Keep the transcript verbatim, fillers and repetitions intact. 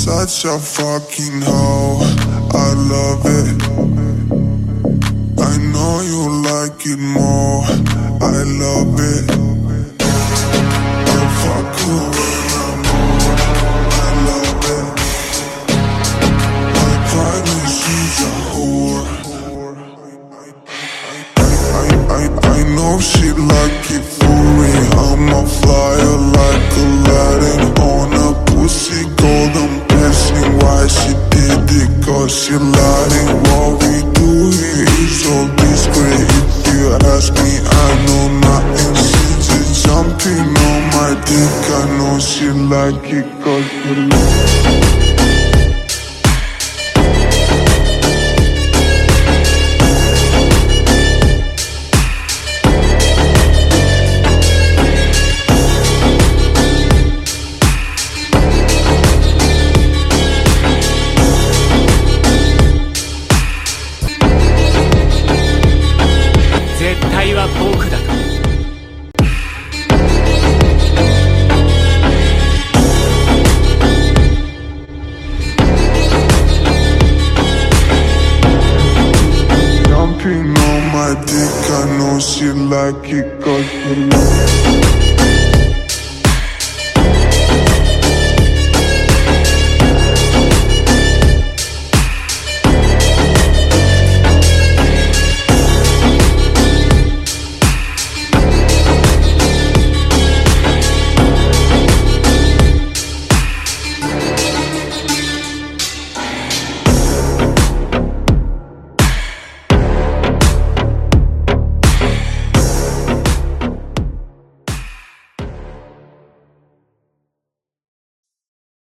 Such a fucking hoe, I love it. I know you like it more, I love it. I fuck you when I'm on, I love it. My private she's a whore. I, I, I know she like it for me. I'm a flyer like Aladdin on a pussy golden blessing. Why she did it? Cause she lying. What we do here is so discreet. If you ask me, I know nothing. She's just jumping on my dick. I know she like it cause she like it.